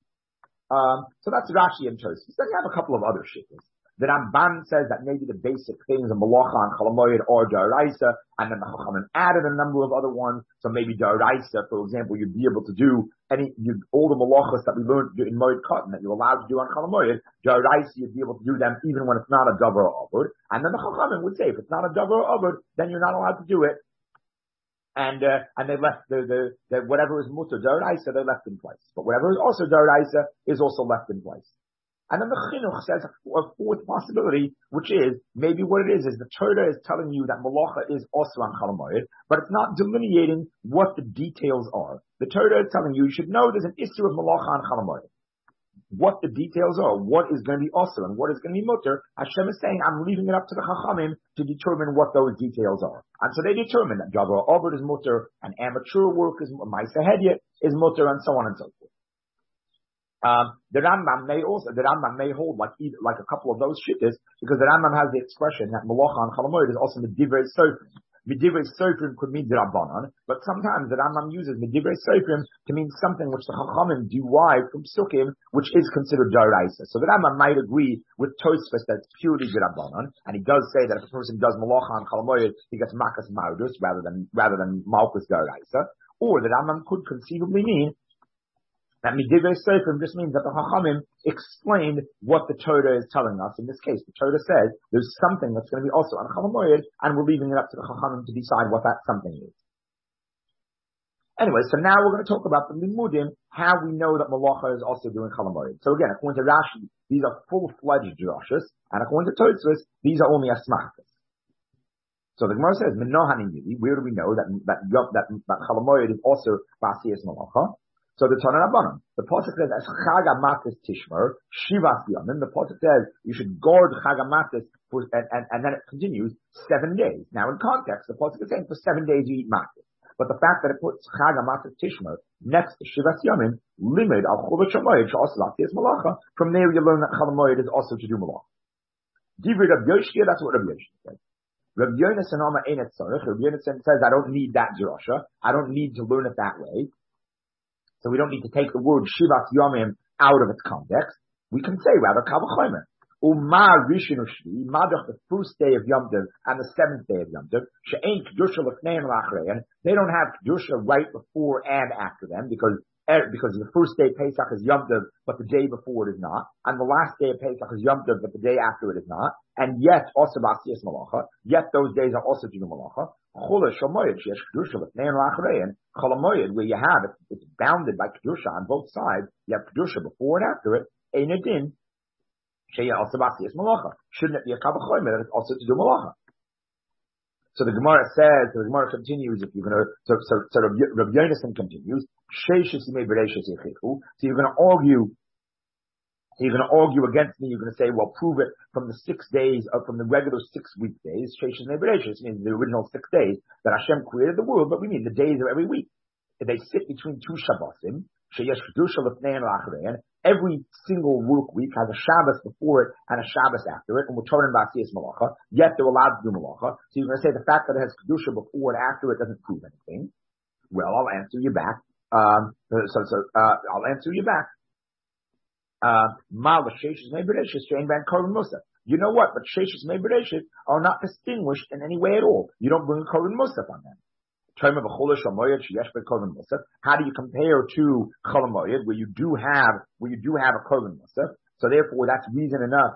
So that's Rashi and Tosfos. Then you have a couple of other shittas. The Ramban says that maybe the basic things of Malacha and Chalamoyed are D'Oraisa, and then the Chachamim added a number of other ones. So maybe D'Oraisa, for example, you'd be able to do all the Malachas that we learned in Moed Katan that you're allowed to do on Chalamoyed. D'Oraisa, you'd be able to do them even when it's not a Davar Avod. And then the Chachamim would say, if it's not a Davar Avod, then you're not allowed to do it. And they left the whatever is mutter D'Oraisa, they left in place. But whatever is also D'Oraisa is also left in place. And then the Chinuch says a fourth possibility, which is, maybe what it is the Torah is telling you that Malacha is also on Chalamoyed, but it's not delineating what the details are. The Torah is telling you should know there's an issue of Malacha on Chalamoyed. What the details are, what is going to be also and what is going to be mutter, Hashem is saying, I'm leaving it up to the Chachamim to determine what those details are. And so they determine that Javra Oved is mutter, and amateur work is Maisa Hedyet is mutter, and so on and so forth. The Rambam may hold like a couple of those shittas, because the Rambam has the expression that Malacha and Chalamoyed is also Medivrei Sofrim. Medivrei Sofrim could mean D'Rabbanan, but sometimes the Rambam uses Medivrei Sofrim to mean something which the Chachamim derive from Sukkim, which is considered D'Oraisa. So the Rambam might agree with Tosfos that it's purely D'Rabbanan, and he does say that if a person does Malacha and Chalamoyed, he gets Makas Mardus rather than Malkus D'Oraisa. Or the Rambam could conceivably mean that Midivrei Sofrim just means that the Chachamim explained what the Torah is telling us. In this case, the Torah says there's something that's going to be also on Chalamoyed, and we're leaving it up to the Chachamim to decide what that something is. Anyway, so now we're going to talk about the Limudim, how we know that Malacha is also doing Chalamoyed. So again, according to Rashi, these are full-fledged drashas, and according to Tosfos, these are only asmachtas. So the Gemara says, Menohanim Yidi, where do we know that Chalamoyed is also Basiyas Malacha? So the Tanna Rabbanan, the pasuk says, "As Chag HaMatzos Tishmer Shivas Yamim." The pasuk says you should guard Chag HaMatzos and then it continues 7 days. Now in context, the pasuk is saying for 7 days you eat matzos, but the fact that it puts Chag HaMatzos Tishmer next to Shivas Yamim, limit al Chuvah Shamoyed Sha'aslat Yis Malacha. From there you learn that Chalamoyed is also to do Malacha. Divrei Rabbi Yoshia, that's what Rabbi Yoshia says. Rabbi Yonasan Amar Einet Tzarich. Rabbi Yonasan says I don't need that drasha. I don't need to learn it that way. So we don't need to take the word Shivas Yomim out of its context. We can say rather Kal V'chomer. Uma Rishon Ushvi, Madach, the first day of Yom Tov and the seventh day of Yom Tov, She'ein Kedusha L'fnei and L'achrein. They don't have Kedusha right before and after them because the first day of Pesach is Yom Tov, but the day before it is not, and the last day of Pesach is Yom Tov, but the day after it is not, and yet also Basiyas Malacha, yet those days are also Jinu Malacha. Chalamoyed, where you have it's bounded by Kedusha on both sides, you have Kedusha before and after it, Ein Adin, Shouldn't it be a kabachomer that it's also to do malacha? So the Gemara says, the Gemara continues, if you're going to, so Rabbi Yonasan continues, so you're going to argue against me, you're going to say, well, prove it from the 6 days, from the regular 6 weekdays, means the original 6 days, that Hashem created the world, but we mean the days of every week. If they sit between two Shabbosim, every single work week has a Shabbos before it and a Shabbos after it, and we're talking about Siyas Malacha, yet they're allowed to do Malacha. So you're going to say the fact that it has Kedusha before and after it doesn't prove anything. Well, I'll answer you back. I'll answer you back. You know what? But Sheshis Me'Bereshis are not distinguished in any way at all. You don't bring a Korban Musaf on them. How do you compare to Chol HaMoed where you do have a Korban Musaf? So therefore, that's reason enough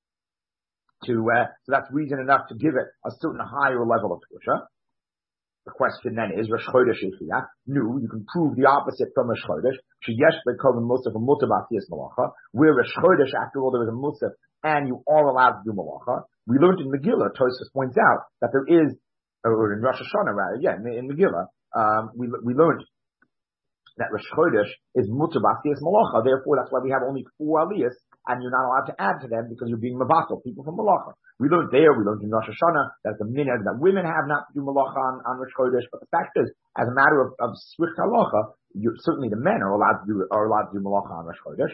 to give it a certain higher level of Kedusha. The question then is, Rosh Chodesh Yechiyah. No, you can prove the opposite from Rosh Chodesh. Sheyesh beKorban Musaf and Mutar B'Asiyas Malacha. Where Rosh Chodesh, after all, there is a Musaf and you are allowed to do Malacha. We learned in Megillah, Tosfos points out that there is, or in Rosh Hashanah rather, in Megillah, we learned that Rosh Chodesh is Mutar B'Asiyas Malacha. Therefore, that's why we have only 4 aliyahs, and you're not allowed to add to them because you're being Mavatal, people from Malacha. We learned in Rosh Hashanah, that the minhag that women have not to do Malacha on Rosh Chodesh, but the fact is, as a matter of strict halacha, certainly the men are allowed to do Malacha on Rosh Chodesh.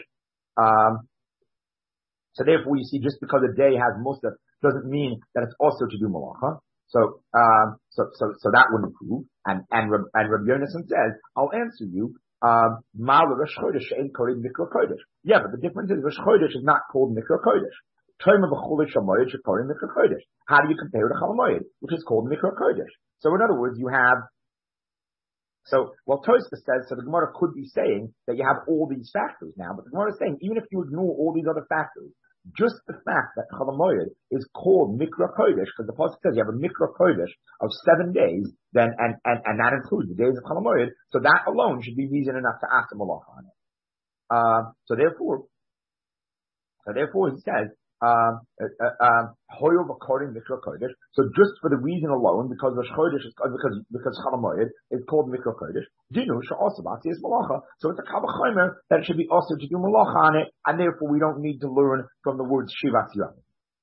So therefore, you see, just because a day has Musaf doesn't mean that it's also to do Malacha. So that wouldn't prove. And Rabbi Yonasan says, I'll answer you. Yeah, but the difference is Rosh Chodesh is not called Mikra Kodesh. How do you compare it to Chol HaMoed, which is called Mikra Kodesh? So in other words, Tosfos says, so the Gemara could be saying that you have all these factors now, but the Gemara is saying, even if you ignore all these other factors, just the fact that Chol HaMoed is called Mikra Kodesh, because the Pasuk says you have a Mikra Kodesh of 7 days, then, and that includes the days of Chol HaMoed, so that alone should be reason enough to ask the Malach on it. So therefore he says, so just for the reason alone, because Rosh Chodesh is, because Chol HaMoed is called Mikra Kodesh, Dinu she'also b'asiyas Malacha. So it's a kabachomer that it should be also to do Malacha on it, and therefore we don't need to learn from the words Shivas Yom.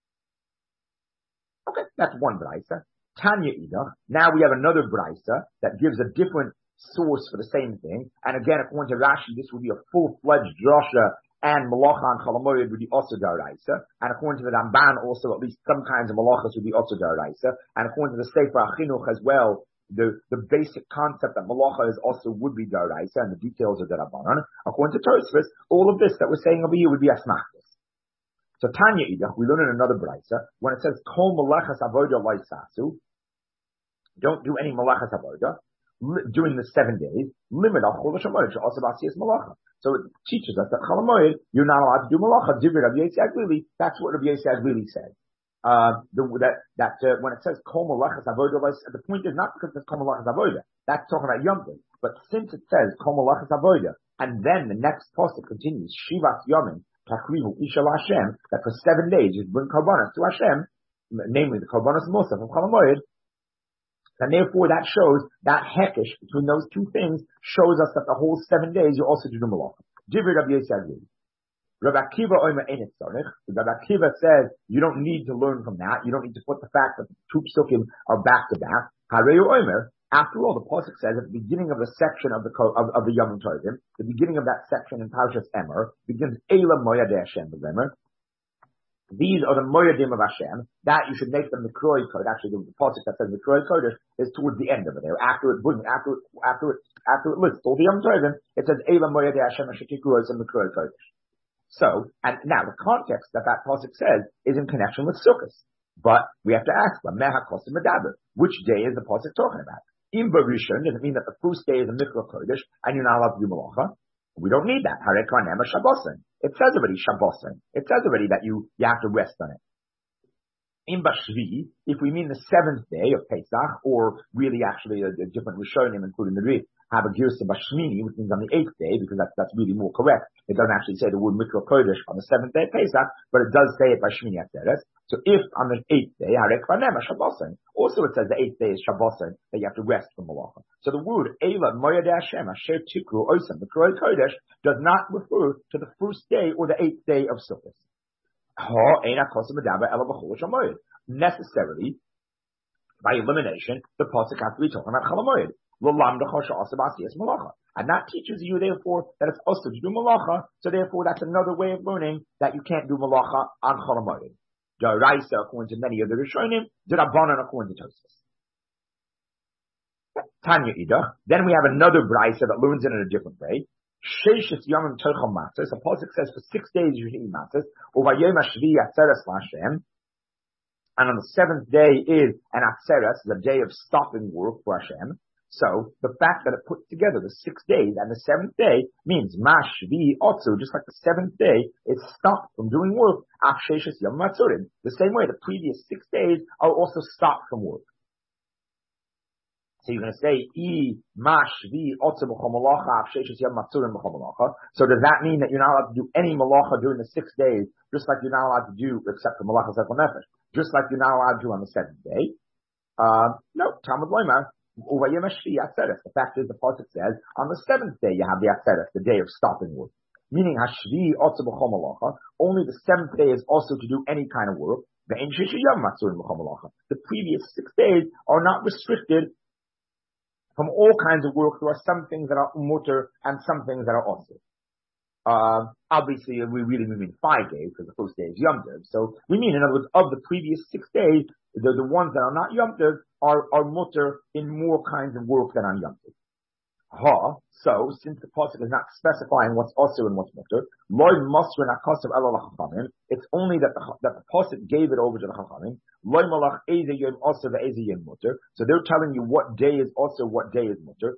Okay, that's one brayso. Tanya Idach. Now we have another brayso that gives a different source for the same thing, and again, according to Rashi, this would be a full-fledged drasha. And malacha and Chol HaMoed would be also daraisa, and according to the Ramban, also at least some kinds of malachas would be also daraisa, and according to the Sefer HaChinuch as well, the basic concept that malacha is also would be daraisa, and the details are derabanan. According to Tosfos, all of this that we're saying over here would be asmachtos. So Tanya Idach, we learn in another brayso when it says kol malachas avoda loisasu, don't do any malachas avoda during the 7 days. Limit al chol HaMoed also b'asiyas malacha. So it teaches us that Chol HaMoed, you're not allowed to do malacha. That's what Rabbi Yosef really said. When it says kol malachas avoda, the point is not because it's kol malachas avoda. That's talking about Yom Tov. But since it says kol malachas avoda, and then the next pasuk continues Shivas Yomim takrivu ishal Hashem, that for 7 days you bring korbanos to Hashem, namely the korbanos musaf of Chol HaMoed. And therefore that shows, that hekesh between those two things shows us that the whole 7 days you also do the malacha. Rabbi Akiva says you don't need to learn from that. You don't need to put the fact that the two psukim are back to back. After all, the pasuk says at the beginning of the section of the Yom Tovim, the beginning of that section in Parshas Emer begins Eila Moyadei Hashem B'Emer. These are the Moyadim of Hashem, that you should make them Mikroi Kodesh. Actually, the pasuk that says Mikroi Kodesh is towards the end of it there. After it lists all the Yom Tovim, it says Eila Moyadei Hashem Ashikikuros and Mikroi Kodesh. So, and now the context that pasuk says is in connection with Sukkot. But we have to ask, which day is the pasuk talking about? Im Barishon doesn't mean that the first day is a Mikra Kodesh and you're not allowed to do Malacha. We don't need that. It says already Shabbosin. It says already that you have to rest on it. In Bashvi, if we mean the 7th day of Pesach, or really actually a different Rishonim, including the Ri, have a girsa bashmini, which means on the 8th day, because that's really more correct. It doesn't actually say the word mikra kodesh on the 7th day of Pesach, but it does say it bashmini atzeres. So if on the 8th day, also it says the 8th day is Shabbosan, that you have to rest from malacha. So the word Eila Moyad Hashem Asher Tikru Osam the Kodesh does not refer to the first day or the 8th day of Sukkot. Necessarily, by elimination, the pasuk has to be talking about Chol Hamoed. And that teaches you, therefore, that it's also to do malacha. So therefore, that's another way of learning that you can't do malacha on Chol Hamoed. Daraisa, according to many of the Rishonim, D'Rabbanan, according to Tosfos. Tanya Ida. Then we have another Braisa that learns it in a different way. Sheishis Yomim Tochel Matzos. The pasuk says for 6 days you should eat matzos. Uvayom Hashvi Atzeres L'Hashem. And on the 7th day is an Atzeres, the day of stopping work for Hashem. So the fact that it puts together the 6 days and the 7th day means Mashvi Otzu, just like the 7th day is stopped from doing work. Afsheshis Yom Matzurim. The same way the previous 6 days are also stopped from work. So you're going to say, Mashvi Otzu b'chol malacha afsheshis Yom Matzurim b'chol malacha. So does that mean that you're not allowed to do any malacha during the 6 days, just like you're not allowed to do, except for malacha zechol nefesh, just like you're not allowed to on the 7th day? No, Talmud Loimar. The fact is, the pasuk says, on the 7th day you have the Atzeres, the day of stopping work. Meaning, Hashvi Otzu b'chol malacha, only the 7th day is also to do any kind of work. The previous 6 days are not restricted from all kinds of work. There are some things that are mutter and some things that are also. Obviously, we really mean 5 days because the first day is Yom Tov. So we mean, in other words, of the previous 6 days, the ones that are not Yom Tov are mutter in more kinds of work than on Yom Tov. So since the pasuk is not specifying what's also and what's mutter, it's only that the pasuk gave it over to the Chachamim. So they're telling you what day is also, what day is mutter.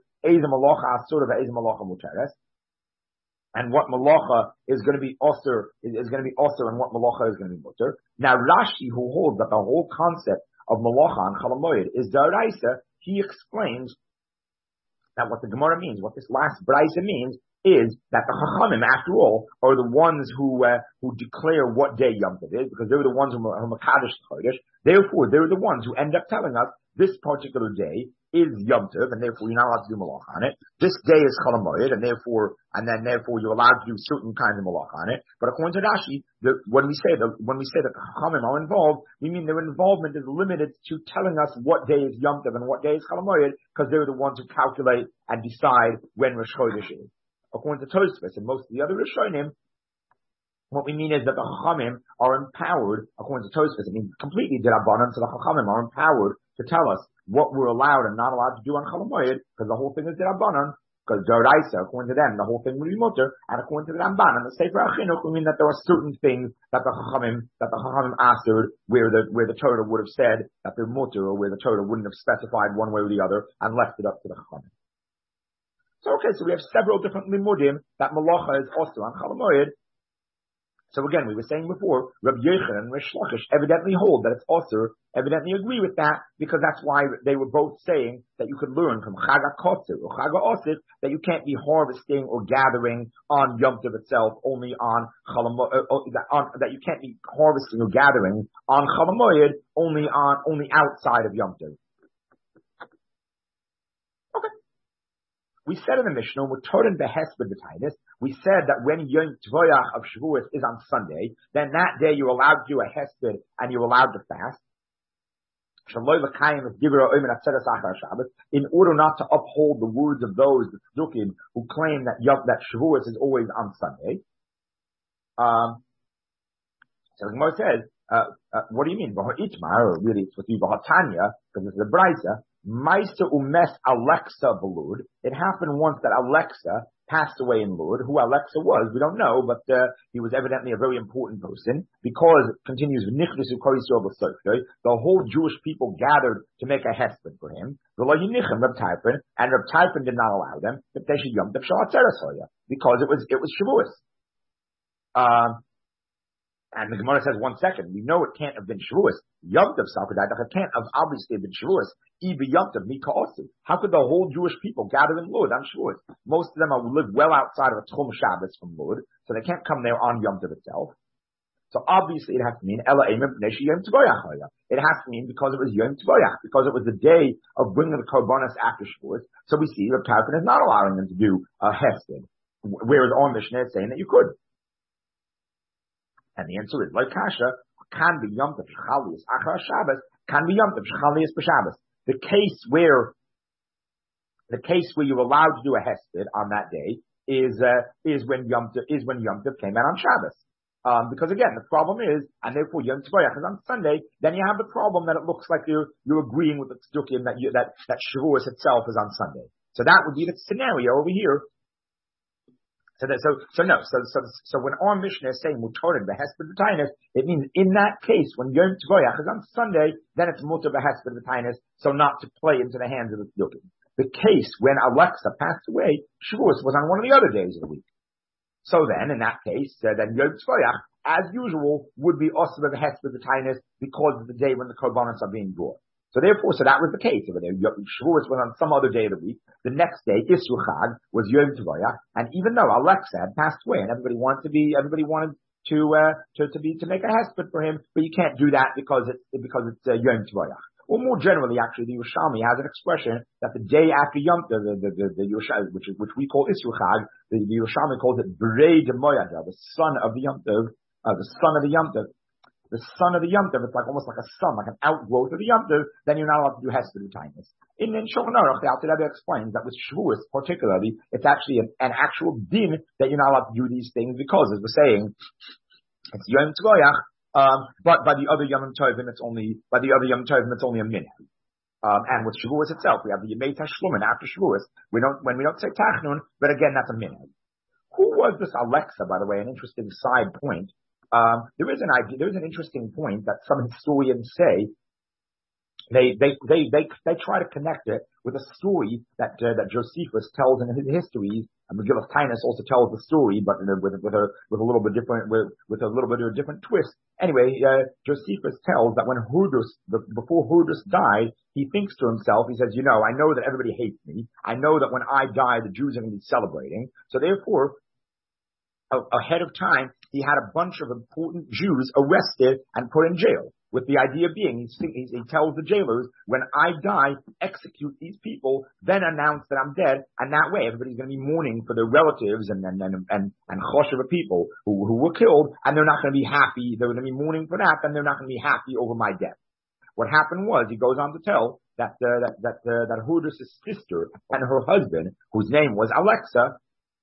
And what malacha is going to be also and what malacha is going to be mutter. Now Rashi, who holds that the whole concept of malacha and Chol Hamoed is daraisa, he explains that what the Gemara means, what this last Braisa means, is that the Chachamim, after all, are the ones who declare what day Yom Tov is, because they're the ones who are Makadosh Chodesh. Therefore, they're the ones who end up telling us this particular day is Yom Tov, and therefore you're not allowed to do malach on it. This day is Chol Hamoed, and therefore you're allowed to do certain kinds of malach on it. But according to Rashi, when we say that the Chachamim are involved, we mean their involvement is limited to telling us what day is Yom Tov and what day is Chol Hamoed, because they're the ones who calculate and decide when Rosh Chodesh is. According to Tosfos and most of the other Rishonim, what we mean is that the Chachamim are empowered, according to Tosfos, it means completely D'Rabbanan, so the Chachamim are empowered to tell us what we're allowed and not allowed to do on Chol Hamoed, because the whole thing is D'Rabbanan, because D'Oraisa, according to them, the whole thing will be mutter, and according to the Ramban and the Sefer HaChinuch, we mean that there are certain things that the Chachamim answered, where the Torah would have said that they're mutter, or where the Torah wouldn't have specified one way or the other, and left it up to the Chachamim. So we have several different limudim that malacha is also on Chol Hamoed. So again, we were saying before, Rabbi Yochanan and Rish Lakish evidently hold that it's also, evidently agree with that, because that's why they were both saying that you could learn from Chag HaKotzir or Chag HaOsif that you can't be harvesting or gathering on Yom Tov itself, only on Chol Hamoed, that you can't be harvesting or gathering on Chol Hamoed only outside of Yom Tov. We said in the Mishnah, we're told in the Hesped B'Tainis, we said that when Yom Tvoyach of Shavuos is on Sunday, then that day you're allowed to do a Hesped and you're allowed to fast. In order not to uphold the words of those, the Tzdukim, who claim that Shavuos is always on Sunday. So the Gemara says, what do you mean? Or really it's with you, Tanya, because it's the Braisa. Maisa umes Alexa belud. It happened once that Alexa passed away in Lud. Who Alexa was, we don't know, but he was evidently a very important person, because it continues, the whole Jewish people gathered to make a hesped for him. And Reb Tarfon did not allow them, but they should Yom Tov Shal Atzeres Hoya, because it was Shavuos. And the Gemara says, 1 second, we know it can't have been Shavuos. Yom Tov Salkadai, it can't have obviously been Shavuos. Ibi Yom Tov Mika Osi. How could the whole Jewish people gather in Lod on Shavuos? Most of them live well outside of a Tchum Shabbos from Lod, so they can't come there on Yom Tov itself. So obviously it has to mean Ela Eimim Pnei Yom Tvoyach. It has to mean because it was Yom Tvoyach, because it was the day of bringing the Korbanos after Shavuos. So we see that Tarfon is not allowing them to do a Hesed, whereas our Mishnah is saying that you could. And the answer is, like Kasha, can be Yom Tov Shchalias Achar Shabbos, can be Yom Tov Shchalias B'Shabbos. The case where you're allowed to do a Hesped on that day is when Yom Tov came out on Shabbos. Because again, the problem is, and therefore Yom Tvoyach is on Sunday, then you have the problem that it looks like you're agreeing with the Tzdukim that Shavuos itself is on Sunday. So that would be the scenario over here. So when our Mishnah is saying Mutorin Behesped V'Tainis, it means in that case, when Yom Tvoyach is on Sunday, then it's Mutar Behesped V'Tainis, so not to play into the hands of the Tzdukim. The case when Alexa passed away, Shavuos was on one of the other days of the week. So then, in that case, then Yom Tzvoyach, as usual, would be Osir Behesped V'Tainis because of the day when the Korbanos are being brought. So therefore, that was the case over there. Shavuos was on some other day of the week. The next day, Isru Chag, was Yom Tvoyach, and even though Alexa had passed away, and everybody wanted to make a hesped for him, but you can't do that because it's Yom Tvoyach. Or more generally, actually, the Yerushalmi has an expression that the day after Yom Tov, the Yerushalmi, which we call Isru Chag, the Yerushalmi calls it Berei de Moyada, the son of the Yom Tov, the son of the Yom Tov. The son of the Yom Tov, it's like almost like a son, like an outgrowth of the Yom Tov, then you're not allowed to do Hesped V'Tainis. In Shulchan Aruch, the Alter Rebbe explains that with Shavuos particularly, it's actually an actual din that you're not allowed to do these things because, as we're saying, it's Yom Tvoyach, but by the other Yom Tovim, it's only a minhag. And with Shavuos itself, we have the Yemei Tashlumin after Shavuos. When we don't say Tachnun, but again, that's a minhag. Who was this Alexa, by the way? An interesting side point. There is an interesting point that some historians say. They try to connect it with a story that Josephus tells in his histories, and Megillas Taanis also tells the story, but with a little bit different of a different twist. Anyway, Josephus tells that when before Hurdus died, he thinks to himself, he says, I know that everybody hates me. I know that when I die, the Jews are going to be celebrating. So therefore, ahead of time, he had a bunch of important Jews arrested and put in jail. With the idea being, he tells the jailers, when I die, execute these people, then announce that I'm dead, and that way everybody's going to be mourning for their relatives and Choshev people who were killed, and they're not going to be happy. They're going to be mourning for that, and they're not going to be happy over my death. What happened was, he goes on to tell that Hurdus' sister and her husband, whose name was Alexa,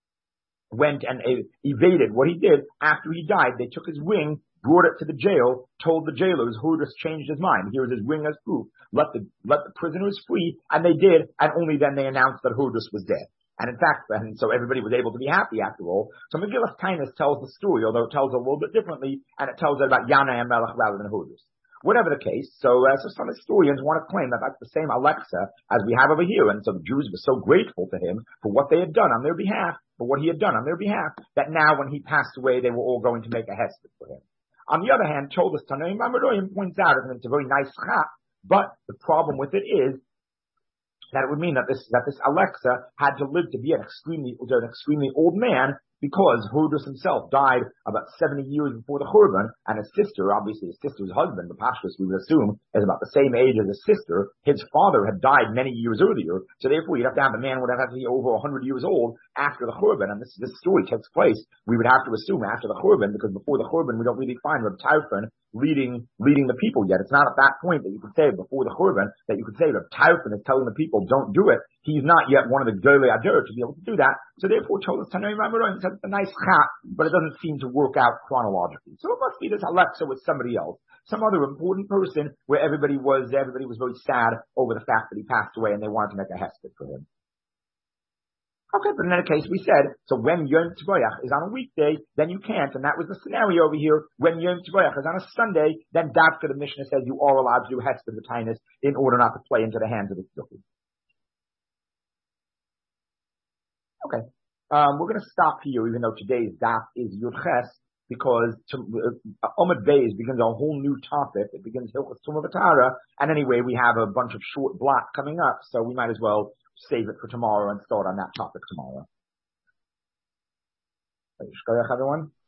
went and evaded what he did. After he died, they took his ring, brought it to the jail, told the jailers Hurdus changed his mind. Here's his ring as proof. Let the prisoners free, and they did, and only then they announced that Hurdus was dead. And in fact, so everybody was able to be happy after all. So Megillas Taanis tells the story, although it tells it a little bit differently, and it tells it about Yanai and Melech rather than Hurdus. Whatever the case, so some historians want to claim that that's the same Alexa as we have over here, and so the Jews were so grateful to him for what they had done on their behalf, that now when he passed away, they were all going to make a hesped for him. On the other hand, Cholas Tanoim Amaroyim points out, and it's a very nice chap, but the problem with it is that it would mean that this Alexa had to live to be an extremely old man, because Hurdus himself died about 70 years before the Churban, and his sister, obviously his sister's husband, the Pashtus, we would assume, is about the same age as his sister. His father had died many years earlier, so therefore you'd have to have the man would have to be over 100 years old after the Churban, and this story takes place, we would have to assume, after the Churban, because before the Churban we don't really find Reb Tarfon leading the people yet. It's not at that point that you could say, before the Churban, that you could say Reb Tarfon is telling the people, don't do it. He's not yet one of the Gedolei Adur to be able to do that. So therefore, Cholas Tanoim Amaroyim says it's a nice chat, but it doesn't seem to work out chronologically. So it must be this Alexa with somebody else, some other important person, where everybody was very sad over the fact that he passed away, and they wanted to make a hesped for him. Okay, but in any case, we said, so when Yom Tvoyach is on a weekday, then you can't, and that was the scenario over here. When Yom Tvoyach is on a Sunday, then Davka, the Mishnah says you are allowed to do hesped v'tainis in order not to play into the hands of the tzdukim. Okay, we're going to stop here, even though today's daf is Yud Ches. because Omid Beis begins a whole new topic. It begins Hilchos Tumah V'Tara, and anyway, we have a bunch of short blocks coming up, so we might as well save it for tomorrow and start on that topic tomorrow. Everyone.